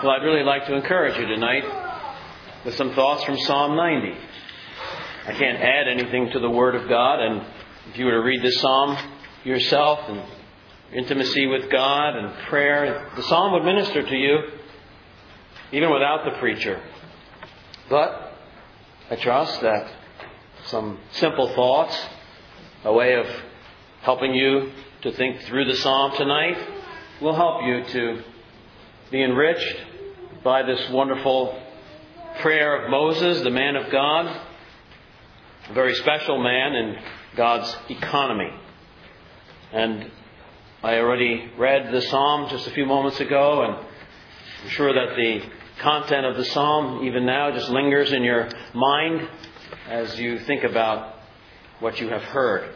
Well, I'd really like to encourage you tonight with some thoughts from Psalm 90. I can't add anything to the Word of God, and if you were to read this psalm yourself and intimacy with God and prayer, the psalm would minister to you even without the preacher. But I trust that some simple thoughts, a way of helping you to think through the psalm tonight, will help you to be enriched by this wonderful prayer of Moses, the man of God, a very special man in God's economy. And I already read the psalm just a few moments ago, and I'm sure that the content of the psalm, even now, just lingers in your mind as you think about what you have heard.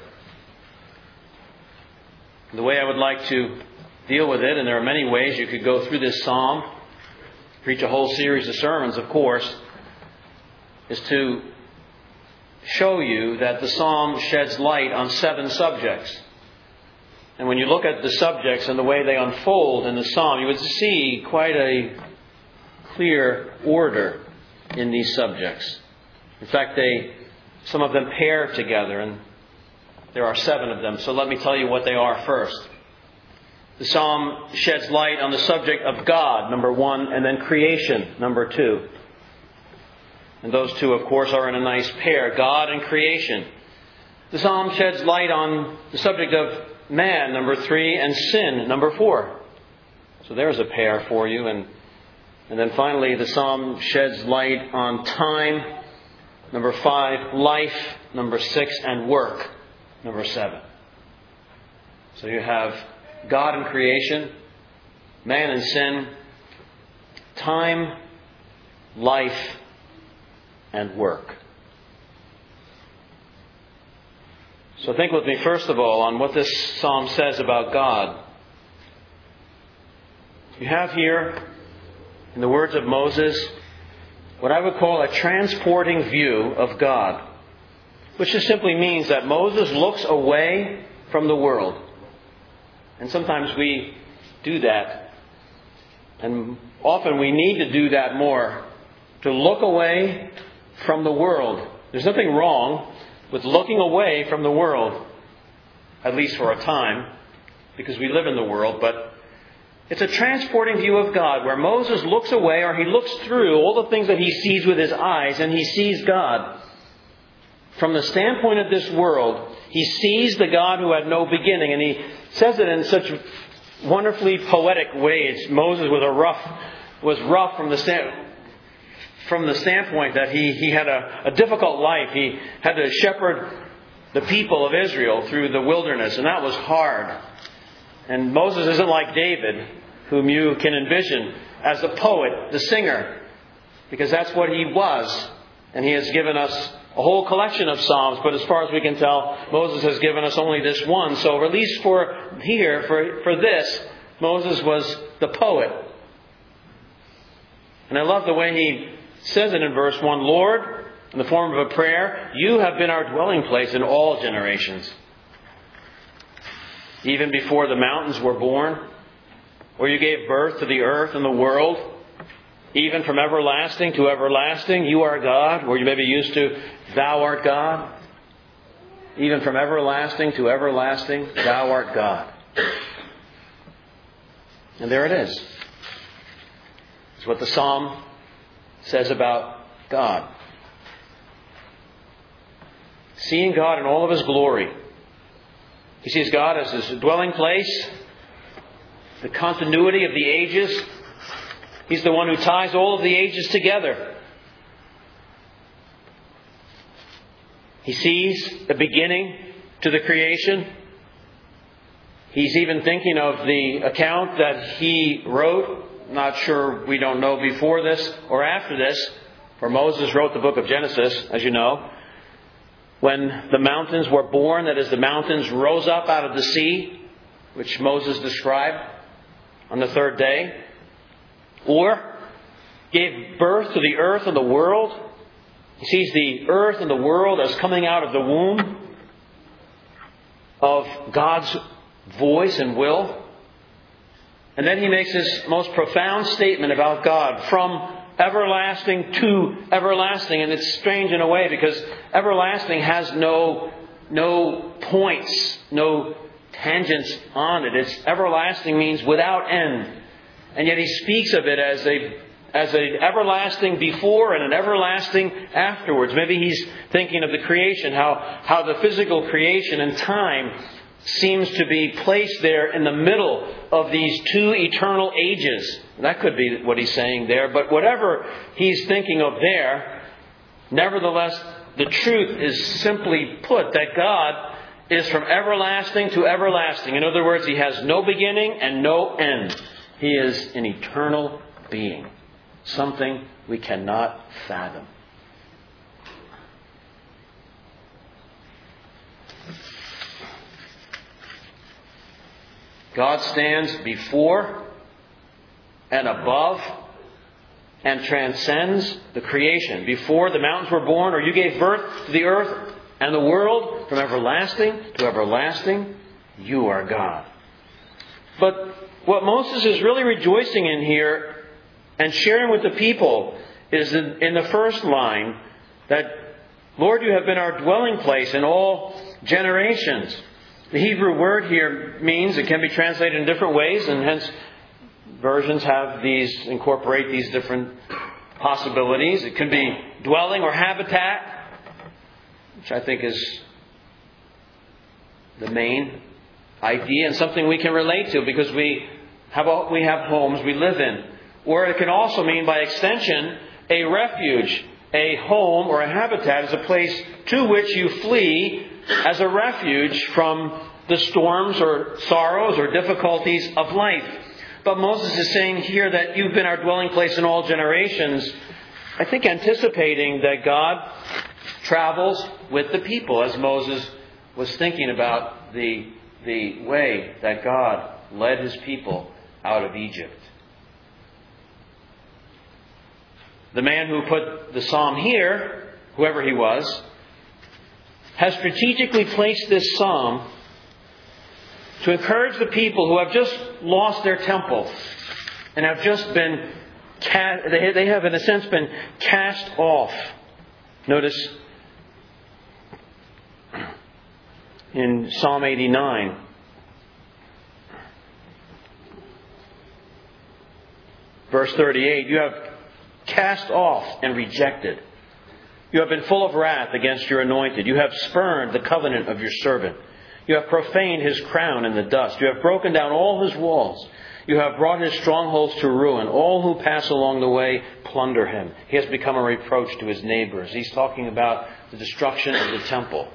The way I would like to deal with it, and there are many ways you could go through this psalm, preach a whole series of sermons, of course, is to show you that the psalm sheds light on 7 subjects. And when you look at the subjects and the way they unfold in the psalm, you would see quite a clear order in these subjects. In fact, some of them pair together, and there are 7 of them. So let me tell you what they are first. The psalm sheds light on the subject of God, number 1, and then creation, number 2. And those two, of course, are in a nice pair, God and creation. The psalm sheds light on the subject of man, number 3, and sin, number 4. So there's a pair for you. And then finally, the psalm sheds light on time, number 5, life, number 6, and work, number 7. So you have God and creation, man and sin, time, life, and work. So think with me first of all on what this psalm says about God. You have here, in the words of Moses, what I would call a transporting view of God, which just simply means that Moses looks away from the world. And sometimes we do that. And often we need to do that more. To look away from the world. There's nothing wrong with looking away from the world. At least for a time. Because we live in the world. But it's a transporting view of God. Where Moses looks away, or he looks through all the things that he sees with his eyes. And he sees God. From the standpoint of this world, he sees the God who had no beginning. And he says it in such wonderfully poetic ways. Moses was rough from the standpoint that he had a difficult life. He had to shepherd the people of Israel through the wilderness, and that was hard. And Moses isn't like David, whom you can envision as the poet, the singer, because that's what he was. And he has given us a whole collection of psalms, but as far as we can tell, Moses has given us only this one. So at least for this, Moses was the poet. And I love the way he says it in verse 1, Lord, in the form of a prayer, you have been our dwelling place in all generations. Even before the mountains were born, or you gave birth to the earth and the world, even from everlasting to everlasting, you are God. Or you may be used to, thou art God. Even from everlasting to everlasting, thou art God. And there it is. It's what the psalm says about God. Seeing God in all of His glory. He sees God as His dwelling place, the continuity of the ages. He's the one who ties all of the ages together. He sees the beginning to the creation. He's even thinking of the account that he wrote. Not sure, we don't know before this or after this. For Moses wrote the book of Genesis, as you know. When the mountains were born, that is, the mountains rose up out of the sea, which Moses described on the 3rd day. Or gave birth to the earth and the world. He sees the earth and the world as coming out of the womb of God's voice and will. And then he makes this most profound statement about God, from everlasting to everlasting. And it's strange in a way because everlasting has no points, no tangents on it. It's everlasting means without end. And yet he speaks of it as an everlasting before and an everlasting afterwards. Maybe he's thinking of the creation, how the physical creation and time seems to be placed there in the middle of these two eternal ages. That could be what he's saying there. But whatever he's thinking of there, nevertheless, the truth is simply put that God is from everlasting to everlasting. In other words, he has no beginning and no end. He is an eternal being. Something we cannot fathom. God stands before and above and transcends the creation. Before the mountains were born, or you gave birth to the earth and the world, from everlasting to everlasting, you are God. But what Moses is really rejoicing in here and sharing with the people is in the first line that, Lord, you have been our dwelling place in all generations. The Hebrew word here means, it can be translated in different ways, and hence versions incorporate these different possibilities. It can be dwelling or habitat, which I think is the main idea and something we can relate to because we have homes we live in. Or it can also mean, by extension, a refuge. A home or a habitat is a place to which you flee as a refuge from the storms or sorrows or difficulties of life. But Moses is saying here that you've been our dwelling place in all generations, I think anticipating that God travels with the people, as Moses was thinking about the way that God led his people out of Egypt. The man who put the psalm here, whoever he was, has strategically placed this psalm to encourage the people who have just lost their temple and have just been they have in a sense been cast off. Notice in Psalm 89, verse 38, you have cast off and rejected. You have been full of wrath against your anointed. You have spurned the covenant of your servant. You have profaned his crown in the dust. You have broken down all his walls. You have brought his strongholds to ruin. All who pass along the way plunder him. He has become a reproach to his neighbors. He's talking about the destruction of the temple.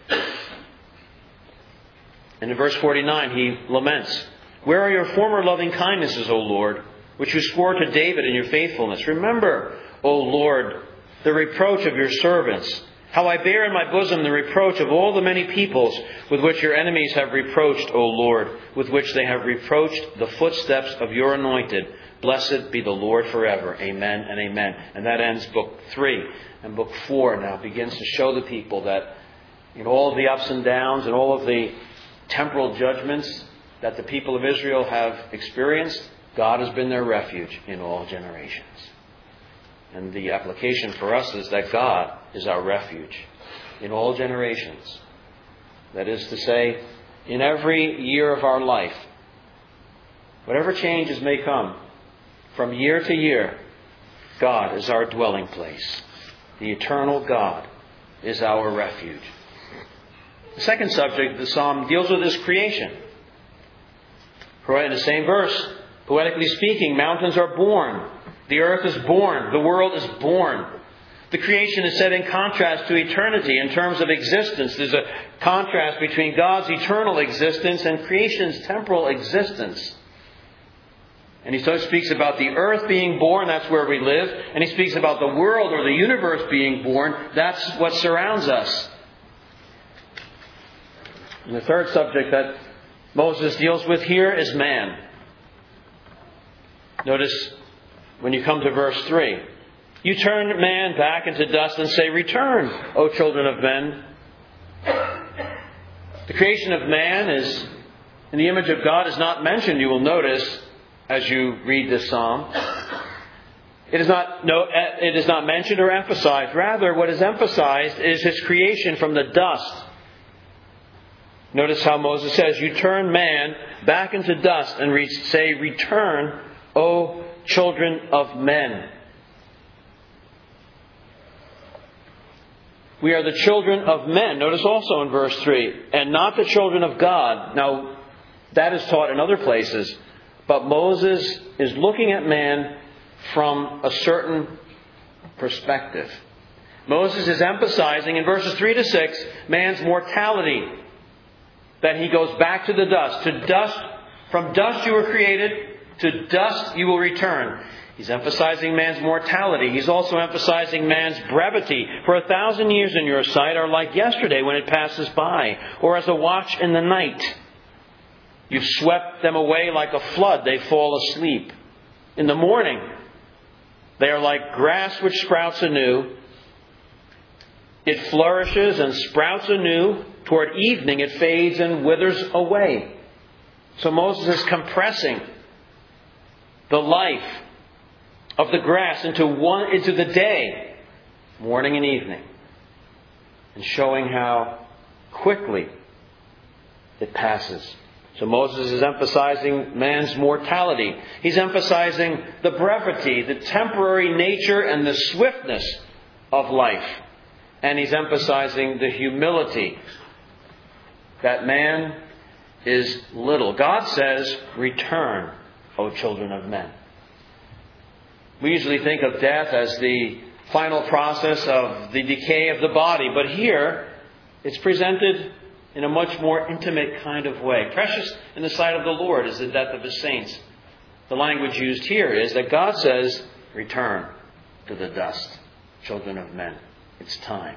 And in verse 49, he laments, where are your former loving kindnesses, O Lord, which you swore to David in your faithfulness? Remember, O Lord, the reproach of your servants, how I bear in my bosom the reproach of all the many peoples with which your enemies have reproached, O Lord, with which they have reproached the footsteps of your anointed. Blessed be the Lord forever. Amen and amen. And that ends Book 3. And Book 4 now begins to show the people that in all of the ups and downs and all of the temporal judgments that the people of Israel have experienced, God has been their refuge in all generations. And the application for us is that God is our refuge in all generations. That is to say, in every year of our life, whatever changes may come, from year to year, God is our dwelling place. The eternal God is our refuge. The second subject of the psalm deals with this creation. In the same verse, poetically speaking, mountains are born. The earth is born. The world is born. The creation is set in contrast to eternity in terms of existence. There's a contrast between God's eternal existence and creation's temporal existence. And he speaks about the earth being born, that's where we live. And he speaks about the world or the universe being born, that's what surrounds us. And the third subject that Moses deals with here is man. Notice when you come to verse 3, you turn man back into dust and say, return, O children of men. The creation of man is, in the image of God, is not mentioned, you will notice, as you read this psalm. It is not mentioned or emphasized. Rather, what is emphasized is His creation from the dust. Notice how Moses says, "You turn man back into dust," and say, "Return, O children of men." We are the children of men. Notice also in verse 3, "and not the children of God." Now, that is taught in other places. But Moses is looking at man from a certain perspective. Moses is emphasizing in verses 3 to 6 man's mortality. That he goes back to the dust. To dust, from dust you were created, to dust you will return. He's emphasizing man's mortality. He's also emphasizing man's brevity. For 1,000 years in your sight are like yesterday when it passes by, or as a watch in the night. You've swept them away like a flood. They fall asleep. In the morning, they are like grass which sprouts anew. It flourishes and sprouts anew. Toward evening, it fades and withers away. So Moses is compressing the life of the grass into the day, morning and evening, and showing how quickly it passes. So Moses is emphasizing man's mortality. He's emphasizing the brevity, the temporary nature, and the swiftness of life. And he's emphasizing the humility that man is little. God says, "Return, O children of men." We usually think of death as the final process of the decay of the body, but here it's presented in a much more intimate kind of way. Precious in the sight of the Lord is the death of His saints. The language used here is that God says, "Return to the dust, children of men." It's time.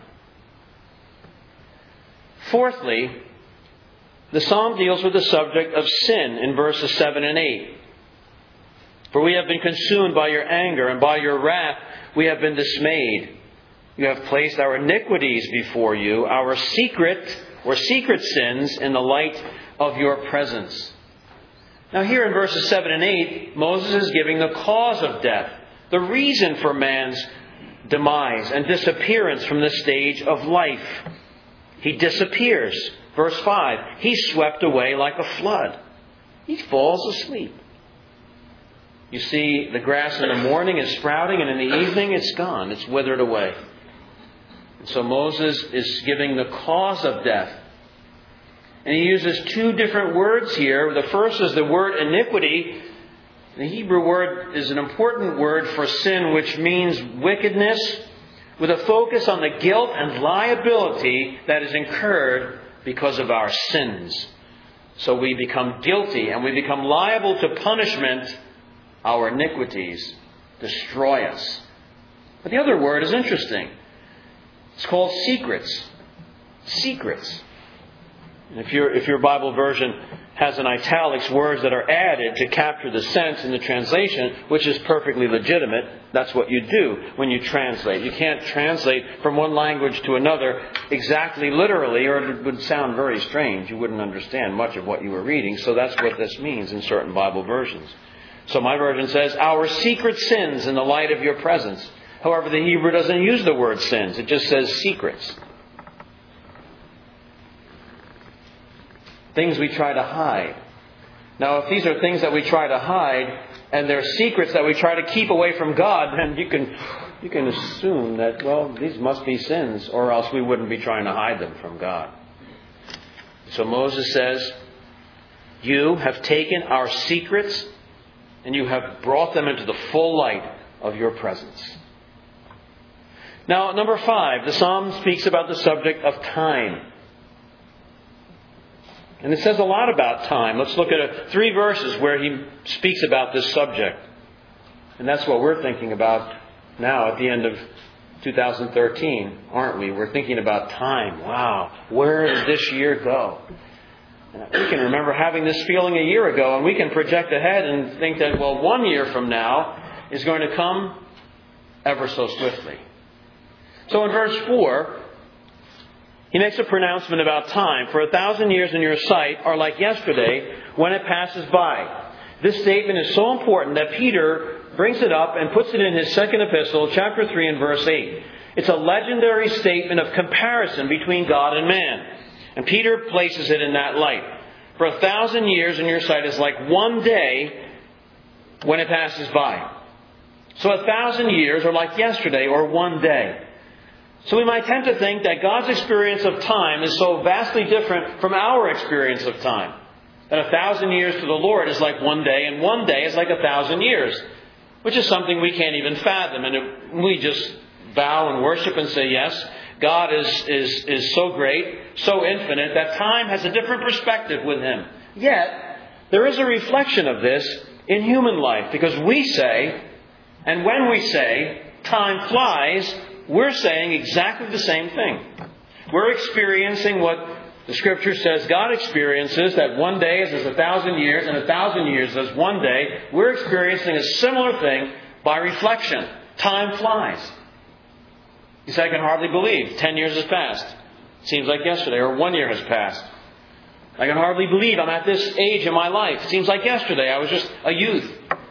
Fourthly, the psalm deals with the subject of sin in verses 7 and 8. "For we have been consumed by your anger, and by your wrath we have been dismayed. You have placed our iniquities before you, our secret sins in the light of your presence." Now here in verses 7 and 8, Moses is giving the cause of death, the reason for man's demise and disappearance from the stage of life. He disappears. Verse 5, he's swept away like a flood. He falls asleep. You see, the grass in the morning is sprouting, and in the evening it's gone. It's withered away. And so Moses is giving the cause of death. And he uses two different words here. The first is the word iniquity. The Hebrew word is an important word for sin, which means wickedness, with a focus on the guilt and liability that is incurred because of our sins. So we become guilty and we become liable to punishment. Our iniquities destroy us. But the other word is interesting. It's called secrets. Secrets. And if your Bible version has in italics words that are added to capture the sense in the translation, which is perfectly legitimate, that's what you do when you translate. You can't translate from one language to another exactly literally, or it would sound very strange. You wouldn't understand much of what you were reading. So that's what this means in certain Bible versions. So my version says, "our secret sins in the light of your presence." However, the Hebrew doesn't use the word sins. It just says secrets. Things we try to hide. Now, if these are things that we try to hide, and they're secrets that we try to keep away from God, then you can assume that, well, these must be sins, or else we wouldn't be trying to hide them from God. So Moses says, "You have taken our secrets, and you have brought them into the full light of your presence." Now, number 5, the psalm speaks about the subject of time. And it says a lot about time. Let's look at 3 verses where he speaks about this subject. And that's what we're thinking about now at the end of 2013, aren't we? We're thinking about time. Wow, where did this year go? And we can remember having this feeling a year ago, and we can project ahead and think that, well, 1 year from now is going to come ever so swiftly. So in verse 4, he makes a pronouncement about time. "For 1,000 years in your sight are like yesterday when it passes by." This statement is so important that Peter brings it up and puts it in his second epistle, chapter 3 and verse 8. It's a legendary statement of comparison between God and man. And Peter places it in that light. For 1,000 years in your sight is like one day when it passes by. So 1,000 years are like yesterday or one day. So we might tend to think that God's experience of time is so vastly different from our experience of time. That 1,000 years to the Lord is like one day, and one day is like 1,000 years. Which is something we can't even fathom. And we just bow and worship and say, yes, God is so great, so infinite, that time has a different perspective with Him. Yet, there is a reflection of this in human life. Because we say, and when we say, time flies, we're saying exactly the same thing. We're experiencing what the Scripture says God experiences, that one day is as 1,000 years, and 1,000 years as one day. We're experiencing a similar thing by reflection. Time flies. You say, I can hardly believe 10 years has passed. It seems like yesterday, or 1 year has passed. I can hardly believe I'm at this age in my life. It seems like yesterday. I was just a youth.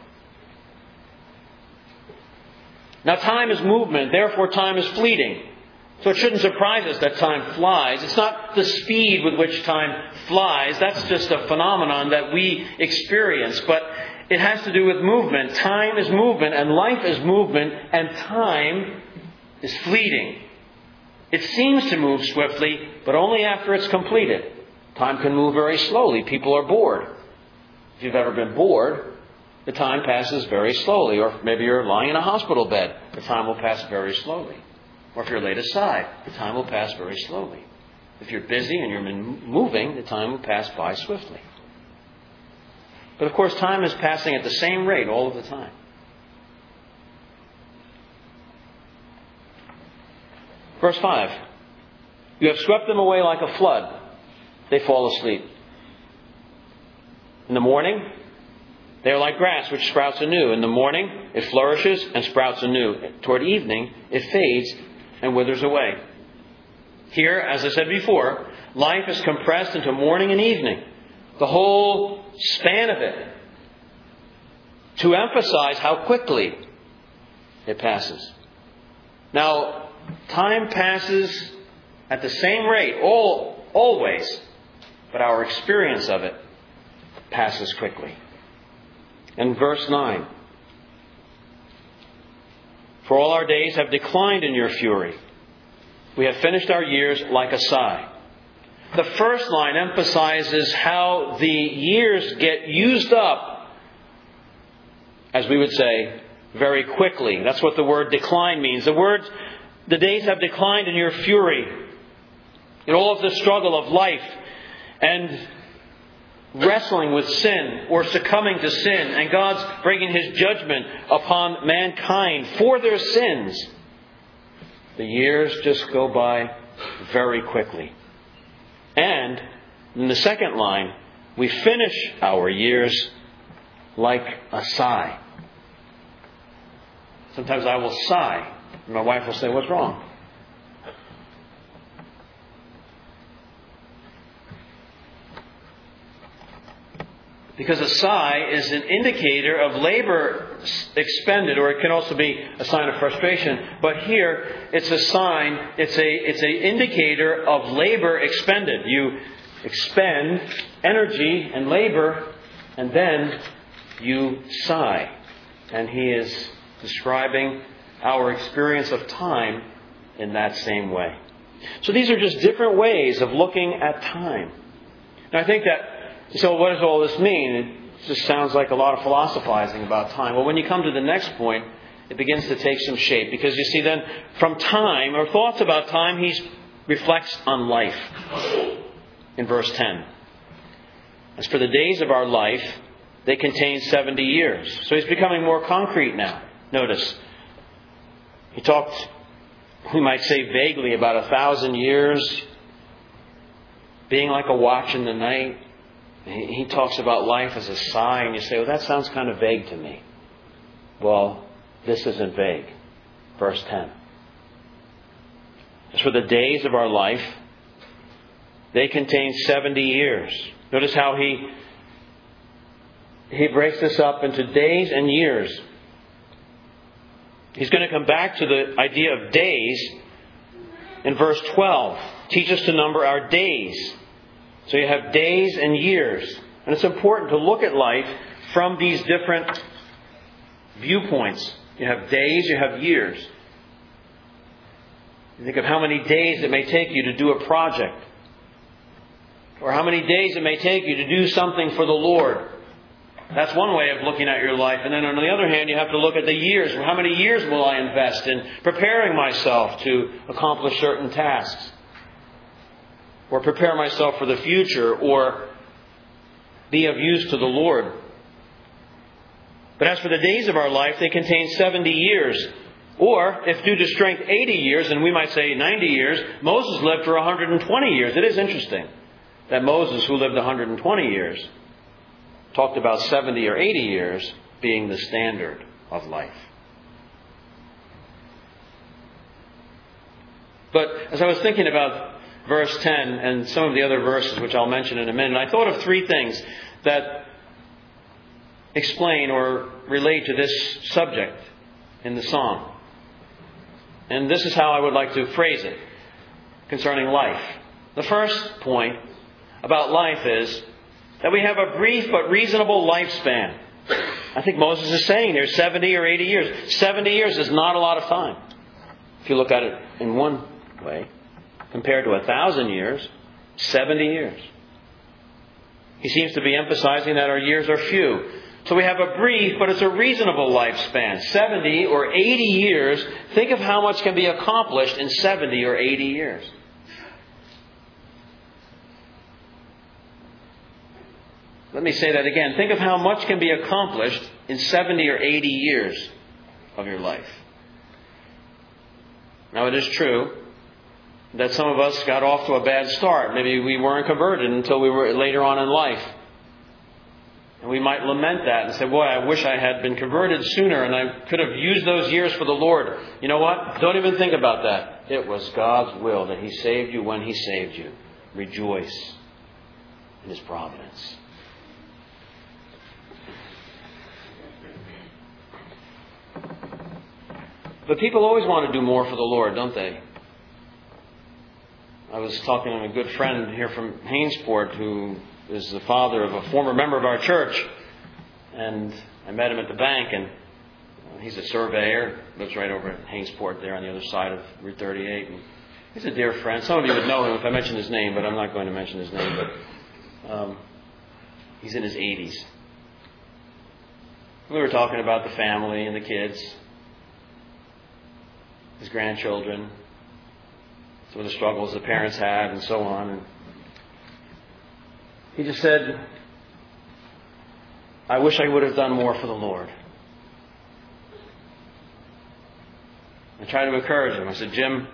Now, time is movement. Therefore, time is fleeting. So it shouldn't surprise us that time flies. It's not the speed with which time flies. That's just a phenomenon that we experience. But it has to do with movement. Time is movement, and life is movement, and time is fleeting. It seems to move swiftly, but only after it's completed. Time can move very slowly. People are bored. If you've ever been bored, the time passes very slowly. Or maybe you're lying in a hospital bed. The time will pass very slowly. Or if you're laid aside, the time will pass very slowly. If you're busy and you're moving, the time will pass by swiftly. But of course, time is passing at the same rate all of the time. Verse 5. You have swept them away like a flood. They fall asleep. In the morning, they are like grass which sprouts anew. In the morning, it flourishes and sprouts anew. Toward evening, it fades and withers away. Here, as I said before, life is compressed into morning and evening. The whole span of it. To emphasize how quickly it passes. Now, time passes at the same rate, always. But our experience of it passes quickly. In verse 9. For all our days have declined in your fury. We have finished our years like a sigh. The first line emphasizes how the years get used up, as we would say, very quickly. That's what the word decline means. The days have declined in your fury. In all of the struggle of life and wrestling with sin or succumbing to sin, and God's bringing His judgment upon mankind for their sins, the years just go by very quickly. And in the second line, we finish our years like a sigh. Sometimes I will sigh, and my wife will say, "What's wrong?" Because a sigh is an indicator of labor expended, or it can also be a sign of frustration. But here, it's a sign, it's an indicator of labor expended. You expend energy and labor, and then you sigh. And he is describing our experience of time in that same way. So these are just different ways of looking at time. And I think that, so what does all this mean? It just sounds like a lot of philosophizing about time. Well, when you come to the next point, it begins to take some shape. Because you see then, from time, or thoughts about time, he reflects on life. In verse 10. As for the days of our life, they contain 70 years. So he's becoming more concrete now. Notice, he talked, we might say vaguely, about 1,000 years being like a watch in the night. He talks about life as a sigh, and you say, well, that sounds kind of vague to me. Well, this isn't vague. Verse 10. As for the days of our life, they contain 70 years. Notice how he he breaks this up into days and years. He's going to come back to the idea of days in verse 12. Teach us to number our days. So you have days and years. And it's important to look at life from these different viewpoints. You have days, you have years. You think of how many days it may take you to do a project. Or how many days it may take you to do something for the Lord. That's one way of looking at your life. And then on the other hand, you have to look at the years. How many years will I invest in preparing myself to accomplish certain tasks? Or prepare myself for the future, or be of use to the Lord. But as for the days of our life, they contain 70 years. Or, if due to strength, 80 years, and we might say 90 years, Moses lived for 120 years. It is interesting that Moses, who lived 120 years, talked about 70 or 80 years being the standard of life. But as I was thinking about verse 10 and some of the other verses, which I'll mention in a minute, I thought of three things that explain or relate to this subject in the psalm. And this is how I would like to phrase it concerning life. The first point about life is that we have a brief but reasonable lifespan. I think Moses is saying there's 70 or 80 years. 70 years is not a lot of time. If you look at it in one way, compared to 1,000 years, 70 years. He seems to be emphasizing that our years are few. So we have a brief, but it's a reasonable lifespan. 70 or 80 years. Think of how much can be accomplished in 70 or 80 years. Let me say that again. Think of how much can be accomplished in 70 or 80 years of your life. Now, it is true that some of us got off to a bad start. Maybe we weren't converted until we were later on in life. And we might lament that and say, boy, I wish I had been converted sooner and I could have used those years for the Lord. You know what? Don't even think about that. It was God's will that He saved you when He saved you. Rejoice in His providence. But people always want to do more for the Lord, don't they? I was talking to a good friend here from Hainesport who is the father of a former member of our church. And I met him at the bank, and he's a surveyor, lives right over at Hainesport there on the other side of Route 38. And he's a dear friend. Some of you would know him if I mention his name, but I'm not going to mention his name. But he's in his 80s. We were talking about the family and the kids, his grandchildren, some of the struggles the parents had, and so on. And he just said, I wish I would have done more for the Lord. I tried to encourage him. I said, Jim,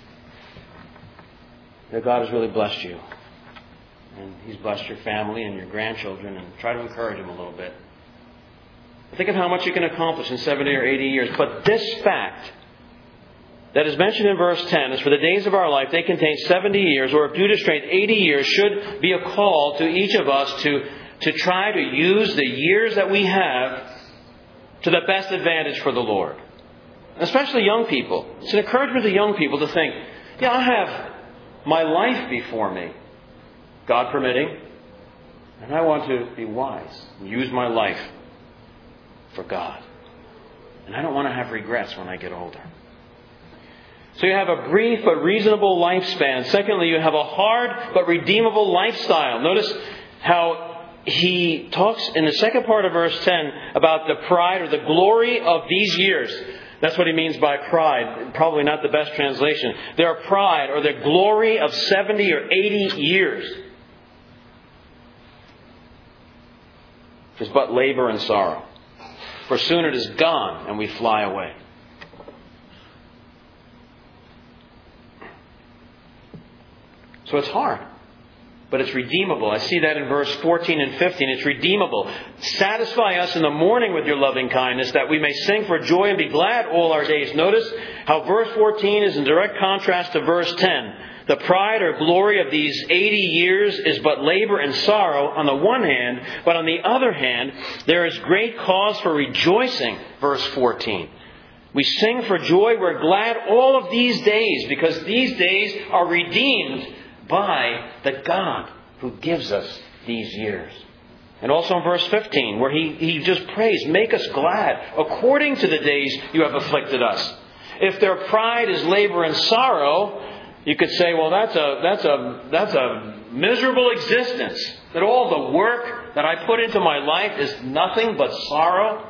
God has really blessed you. And He's blessed your family and your grandchildren. And try to encourage him a little bit. Think of how much you can accomplish in 70 or 80 years. But this fact that is mentioned in verse 10 is for the days of our life, they contain 70 years, or if due to strength, 80 years, should be a call to each of us to try to use the years that we have to the best advantage for the Lord. Especially young people. It's an encouragement to young people to think, yeah, I have my life before me, God permitting, and I want to be wise and use my life for God. And I don't want to have regrets when I get older. So you have a brief but reasonable lifespan. Secondly, you have a hard but redeemable lifestyle. Notice how he talks in the second part of verse 10 about the pride or the glory of these years. That's what he means by pride. Probably not the best translation. Their pride or the glory of 70 or 80 years is but labor and sorrow. For soon it is gone and we fly away. So it's hard, but it's redeemable. I see that in verse 14 and 15. It's redeemable. Satisfy us in the morning with your loving kindness, that we may sing for joy and be glad all our days. Notice how verse 14 is in direct contrast to verse 10. The pride or glory of these 80 years is but labor and sorrow on the one hand, but on the other hand, there is great cause for rejoicing, verse 14. We sing for joy, we're glad all of these days, because these days are redeemed by the God who gives us these years. And also in verse 15, where he just prays, make us glad according to the days you have afflicted us. If their pride is labor and sorrow, you could say, well, that's a miserable existence. That all the work that I put into my life is nothing but sorrow.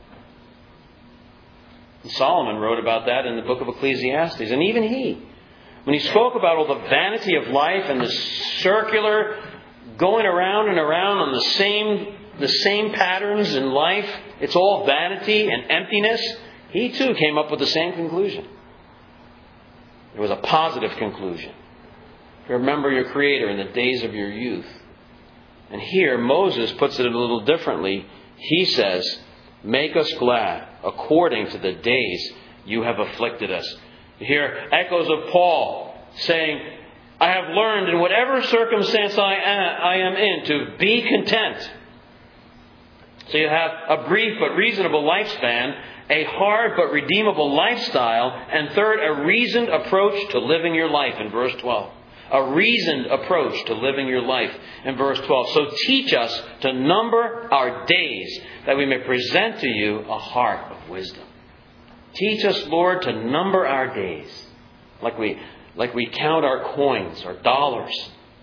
And Solomon wrote about that in the book of Ecclesiastes. And even he, when he spoke about all the vanity of life and the circular going around and around on the same patterns in life, it's all vanity and emptiness, he too came up with the same conclusion. It was a positive conclusion. Remember your Creator in the days of your youth. And here Moses puts it a little differently. He says, make us glad according to the days you have afflicted us. You hear echoes of Paul saying, I have learned in whatever circumstance I am in to be content. So you have a brief but reasonable lifespan, a hard but redeemable lifestyle, and third, a reasoned approach to living your life in verse 12. A reasoned approach to living your life in verse 12. So teach us to number our days, that we may present to you a heart of wisdom. Teach us, Lord, to number our days, like we count our coins, our dollars.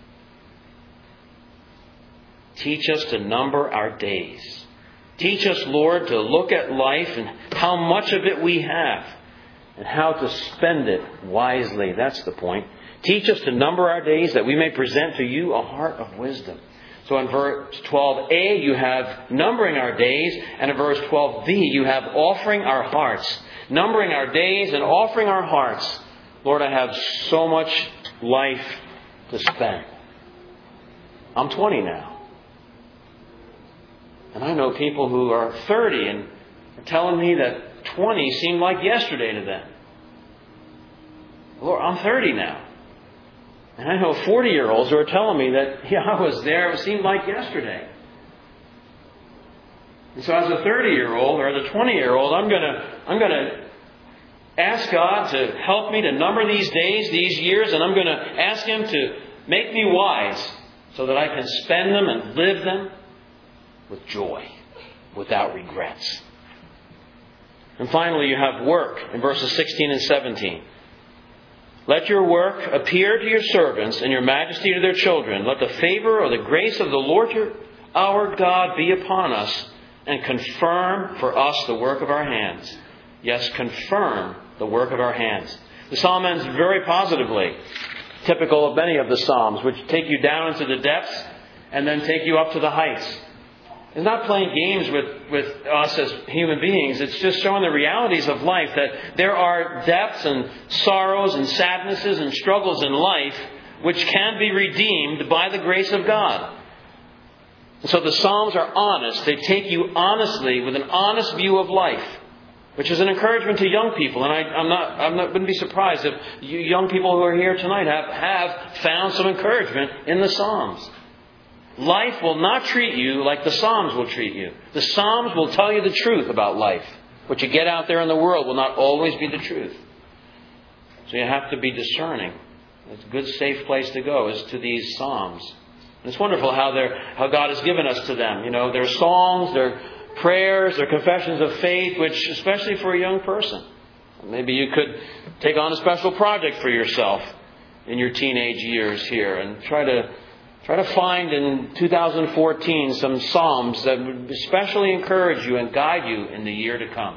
Teach us to number our days. Teach us, Lord, to look at life and how much of it we have and how to spend it wisely. That's the point. Teach us to number our days that we may present to you a heart of wisdom. So in verse 12a, you have numbering our days, and in verse 12b, you have offering our hearts. Numbering our days and offering our hearts. Lord, I have so much life to spend. I'm 20 now. And I know people who are 30 and are telling me that 20 seemed like yesterday to them. Lord, I'm 30 now. And I know 40-year-olds who are telling me that, yeah, I was there, it seemed like yesterday. And so as a 30-year-old or as a 20-year-old, I'm going to ask God to help me to number these days, these years, and I'm going to ask Him to make me wise so that I can spend them and live them with joy, without regrets. And finally, you have work in verses 16 and 17. Let your work appear to your servants and your majesty to their children. Let the favor or the grace of the Lord our God be upon us, and confirm for us the work of our hands. Yes, confirm the work of our hands. The psalm ends very positively, typical of many of the psalms, which take you down into the depths and then take you up to the heights. It's not playing games with us as human beings. It's just showing the realities of life, that there are depths and sorrows and sadnesses and struggles in life which can be redeemed by the grace of God. And so the Psalms are honest. They take you honestly with an honest view of life, which is an encouragement to young people. And I'm not going to be surprised if you young people who are here tonight have found some encouragement in the Psalms. Life will not treat you like the Psalms will treat you. The Psalms will tell you the truth about life. What you get out there in the world will not always be the truth. So you have to be discerning. It's a good, safe place to go is to these Psalms. And it's wonderful how God has given us to them. You know, they're songs, they're prayers, they're confessions of faith, which, especially for a young person, maybe you could take on a special project for yourself in your teenage years here and try to find in 2014 some Psalms that would especially encourage you and guide you in the year to come.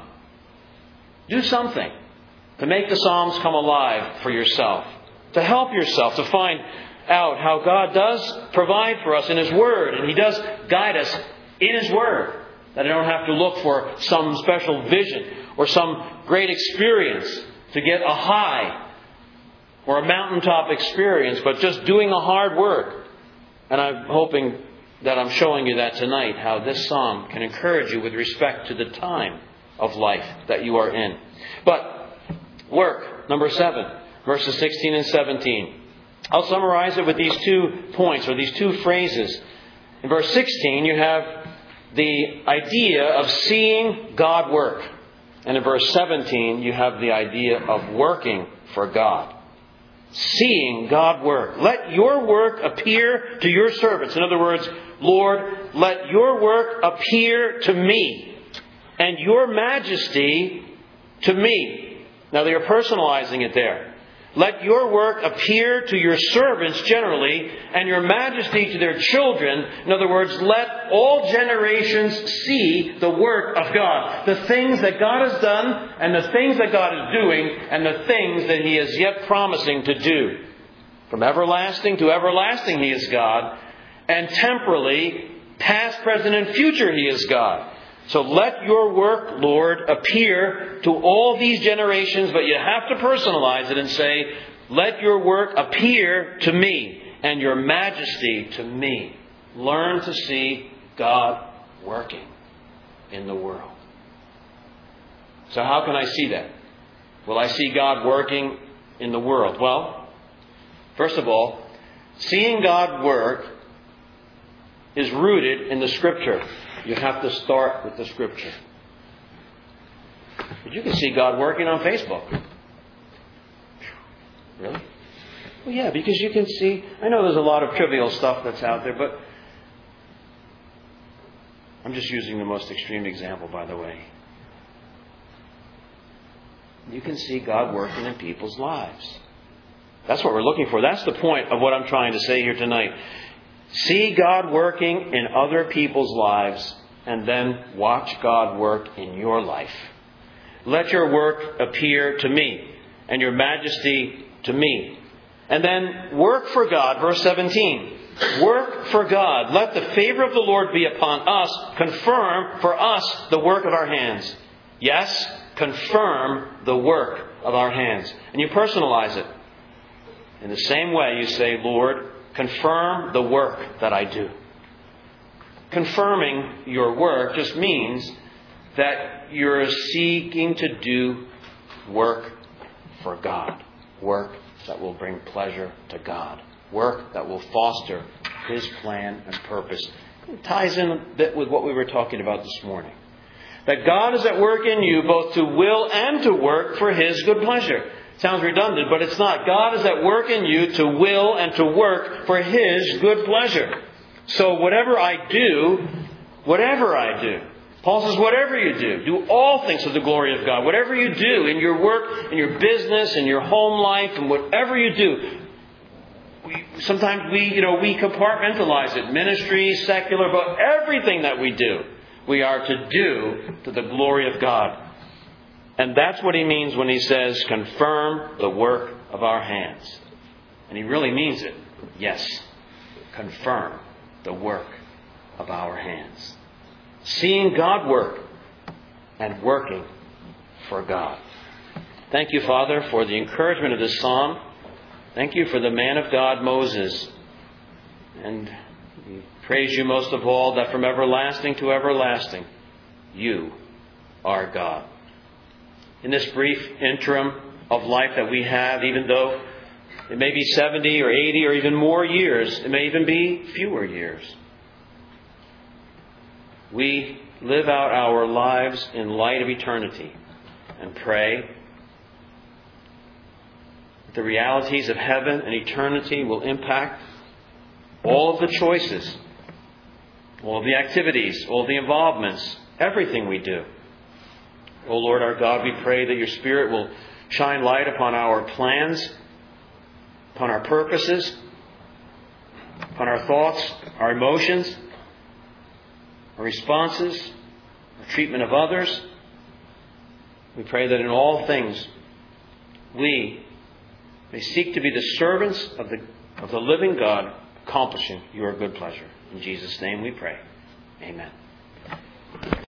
Do something to make the Psalms come alive for yourself, to help yourself to find out how God does provide for us in His Word, and He does guide us in His Word. That I don't have to look for some special vision or some great experience to get a high or a mountaintop experience, but just doing a hard work. And I'm hoping that I'm showing you that tonight, how this psalm can encourage you with respect to the time of life that you are in. But work, number 7, verses 16 and 17. I'll summarize it with these 2 points, or these 2 phrases. In verse 16, you have the idea of seeing God work. And in verse 17, you have the idea of working for God. Seeing God work. Let your work appear to your servants. In other words, Lord, let your work appear to me, and your majesty to me. Now they are personalizing it there. Let your work appear to your servants generally, and your majesty to their children. In other words, let all generations see the work of God. The things that God has done, and the things that God is doing, and the things that He is yet promising to do. From everlasting to everlasting He is God, and temporally, past, present, and future He is God. So let your work, Lord, appear to all these generations, but you have to personalize it and say, let your work appear to me and your majesty to me. Learn to see God working in the world. So how can I see that? Will I see God working in the world? Well, first of all, seeing God work is rooted in the Scripture. You have to start with the Scripture. But you can see God working on Facebook. Really? Well, yeah, because you can see... I know there's a lot of trivial stuff that's out there, but... I'm just using the most extreme example, by the way. You can see God working in people's lives. That's what we're looking for. That's the point of what I'm trying to say here tonight. See God working in other people's lives, and then watch God work in your life. Let your work appear to me, and your majesty to me. And then work for God. Verse 17. Work for God. Let the favor of the Lord be upon us. Confirm for us the work of our hands. Yes, confirm the work of our hands. And you personalize it. In the same way you say, Lord, confirm the work that I do. Confirming your work just means that you're seeking to do work for God. Work that will bring pleasure to God. Work that will foster His plan and purpose. It ties in a bit with what we were talking about this morning. That God is at work in you both to will and to work for His good pleasure. Sounds redundant, but it's not. God is at work in you to will and to work for His good pleasure. So whatever I do, Paul says, whatever you do all things to the glory of God. Whatever you do in your work, in your business, in your home life, and whatever you do, sometimes we compartmentalize it. Ministry, secular, but everything that we do, we are to do to the glory of God. And that's what he means when he says, confirm the work of our hands. And he really means it. Yes, confirm the work of our hands. Seeing God work and working for God. Thank you, Father, for the encouragement of this psalm. Thank you for the man of God, Moses. And we praise you most of all that from everlasting to everlasting, you are God. In this brief interim of life that we have, even though it may be 70 or 80 or even more years, it may even be fewer years, we live out our lives in light of eternity and pray that the realities of heaven and eternity will impact all of the choices, all of the activities, all of the involvements, everything we do. O Lord our God, we pray that your Spirit will shine light upon our plans, upon our purposes, upon our thoughts, our emotions, our responses, our treatment of others. We pray that in all things we may seek to be the servants of the living God, accomplishing your good pleasure. In Jesus' name we pray. Amen.